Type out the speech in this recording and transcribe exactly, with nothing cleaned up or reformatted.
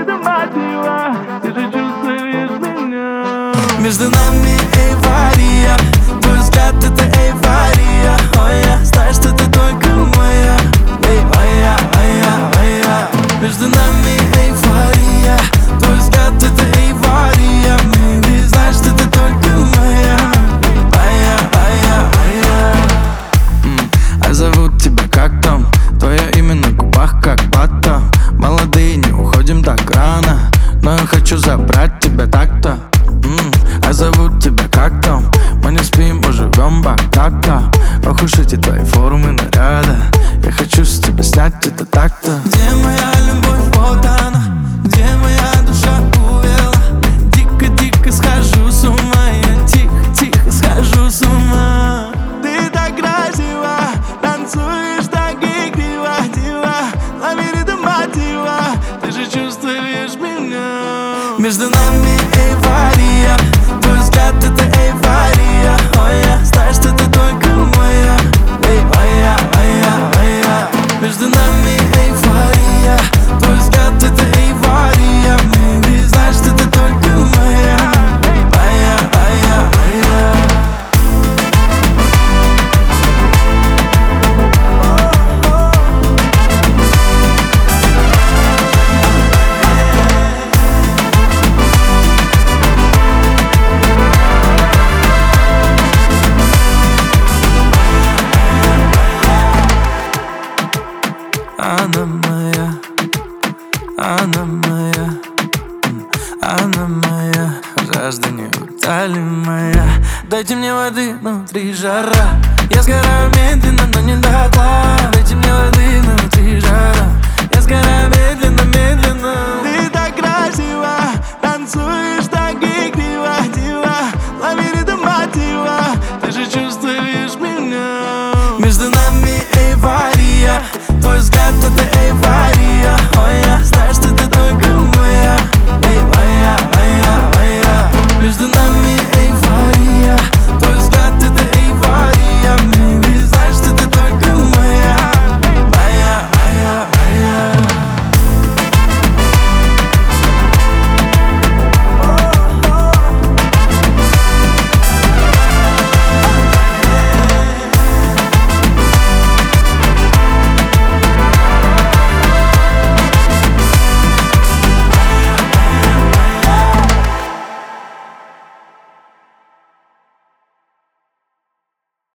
вида мотива, ты же чувствуешь меня. Между нами эйфория, твой взгляд это эйфория. Ой, я знаю, что ты только моя. Эй, моя, моя, моя. Между нами эйфория, твой взгляд это эйфория. Baby, знаешь, что ты только моя. Моя, моя, моя. М, А зовут тебя как там? Твое имя на губах как батон. Молодые, не уходим так рано, но я хочу забрать тебя так-то. М, А зовут тебя как там? Мы не спим, мы живем богато. Ох уж эти твои формы наряда, я хочу с тебя снять это так-то. Где моя любовь, вот она, где моя душа увела. Дико-дико схожу с ума, я тихо-тихо схожу с ума. Ты так красива, танцуешь так игриво, дива, лови ритм мотива, ты же чувствуешь меня. Между нами эйфория, твой взгляд это эйфория. Ой, я знаю, что ты только моя. Эй, моя, моя, моя. Между нами эйфория, твой взгляд это эйфория. Baby, знаешь, что ты только моя. Моя, моя, моя. Она моя, она моя, м, она моя. Жажда неутолимая. Дайте мне воды, внутри жара. Я сгораю медленно, но не дотла. Дайте мне воды, внутри жара. Я сгораю